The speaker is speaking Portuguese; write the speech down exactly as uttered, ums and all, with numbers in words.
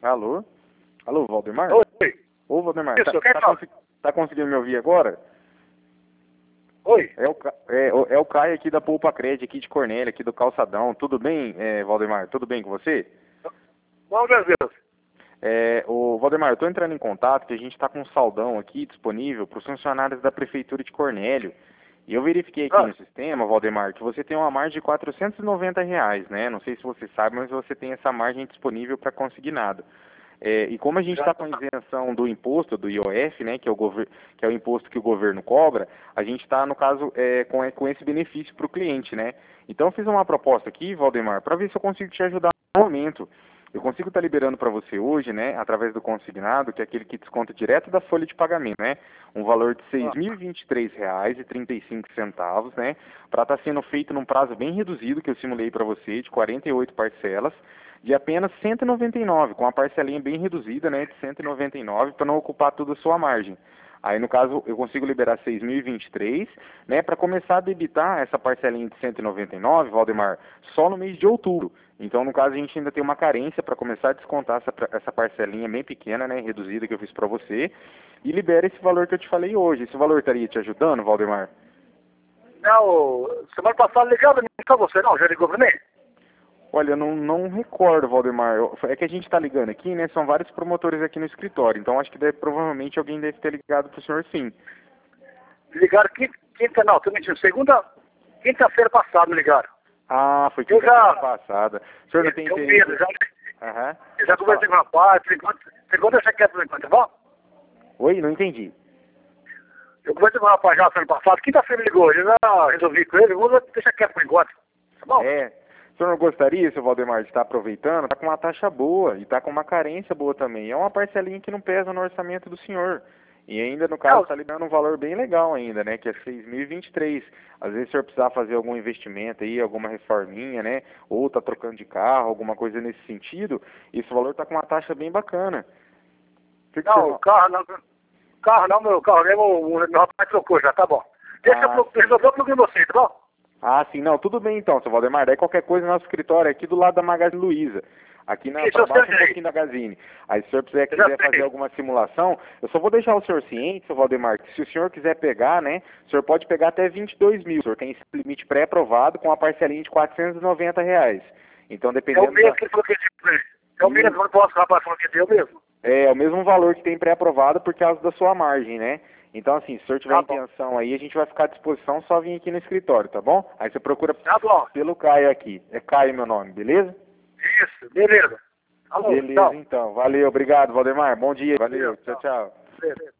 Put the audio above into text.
Alô? Alô, Valdemar? Oi. Ô, Valdemar, Isso, tá, quem tá, fala? consi- tá conseguindo me ouvir agora? Oi. É o, Ca- é, o- é o Caio aqui da Poupa Cred, aqui de Cornélia, aqui do Calçadão. Tudo bem, é, Valdemar? Tudo bem com você? Bom, meu Deus. É, o Valdemar, eu tô entrando em contato que a gente tá com um saldão aqui disponível para os funcionários da Prefeitura de Cornélio. E eu verifiquei aqui Ah, no sistema, Valdemar, que você tem uma margem de quatrocentos e noventa reais, né? Não sei se você sabe, mas você tem essa margem disponível para consignado. É, e como a gente já está com isenção do imposto, do I O F, né, que é o, gover- que é o imposto que o governo cobra, a gente está, no caso, é, com, com esse benefício para o cliente, né? Então eu fiz uma proposta aqui, Valdemar, para ver se eu consigo te ajudar no momento. Eu consigo estar liberando para você hoje, né, através do consignado, que é aquele que desconta direto da folha de pagamento, né, um valor de seis ah, mil e vinte e três reais e trinta e cinco centavos, né, para estar sendo feito num prazo bem reduzido que eu simulei para você, de quarenta e oito parcelas, de apenas cento e noventa e nove, com a parcelinha bem reduzida, né, de cento e noventa e nove, para não ocupar toda a sua margem. Aí, no caso, eu consigo liberar seis mil e vinte e três, né, para começar a debitar essa parcelinha de cento e noventa e nove, Valdemar, só no mês de outubro. Então, no caso, a gente ainda tem uma carência para começar a descontar essa, essa parcelinha bem pequena, né, reduzida que eu fiz para você, e libera esse valor que eu te falei hoje. Esse valor estaria te ajudando, Valdemar? não, semana passada ligado, não foi você não, já ligou pra mim? Olha, eu não, não recordo, Valdemar. Eu- É que a gente está ligando aqui, né? São vários promotores aqui no escritório. Então acho que deve, provavelmente alguém deve ter ligado pro senhor sim. Ligaram quinta, quinta não, tô mentindo, segunda, quinta-feira passada me ligaram. Ah, foi Eu quinta-feira já, passada. O senhor não tem eu interesse? medo, já, Aham. eu já Pode conversei falar. com o rapaz, por enquanto, segunda deixa quieto por enquanto, tá bom? Oi, não entendi. Eu conversei com o rapaz já semana passada, quinta-feira me ligou, eu já resolvi com ele, vou deixar quieto por enquanto, tá bom? É. O senhor não gostaria, seu Valdemar, de estar aproveitando? Tá com uma taxa boa e tá com uma carência boa também. É uma parcelinha que não pesa no orçamento do senhor. E ainda, no caso, Não, está lhe dando um valor bem legal ainda, né? Que é seis mil e vinte e três. Às vezes o senhor precisar fazer algum investimento aí, alguma reforminha, né? Ou tá trocando de carro, alguma coisa nesse sentido, esse valor tá com uma taxa bem bacana. Por que que você não, não... carro não, carro não, meu carro mesmo, o meu rapaz trocou já, tá bom. Deixa Ah, eu resolver o problema de você, tá bom? ah, sim, não, tudo bem então, seu Valdemar. Daí qualquer coisa, nosso escritório é aqui do lado da Magazine Luiza. Aqui na, Isso pra eu baixo um sei. pouquinho da Gazine. Aí se o senhor quiser, Eu já quiser fazer sei. alguma simulação, eu só vou deixar o senhor ciente, seu Valdemar, que se o senhor quiser pegar, né, o senhor pode pegar até vinte e dois mil. O senhor tem esse limite pré-aprovado com a parcelinha de quatrocentos e noventa reais. Então, É o dependendo mesmo da... que ele falou que ele deu. É o mesmo, Sim, não posso, o rapaz falou que deu mesmo. é, é o mesmo valor que tem pré-aprovado por causa da sua margem, né? Então, assim, se o senhor tiver Tá bom. intenção aí, a gente vai ficar à disposição, só vir aqui no escritório, tá bom? Aí você procura Tá bom. pelo Caio aqui. É Caio meu nome, beleza? Isso, beleza. Alô, Beleza, tchau. então. Valeu, obrigado, Valdemar. Bom dia. Valeu, Beleza, tchau, tchau. tchau. Beleza.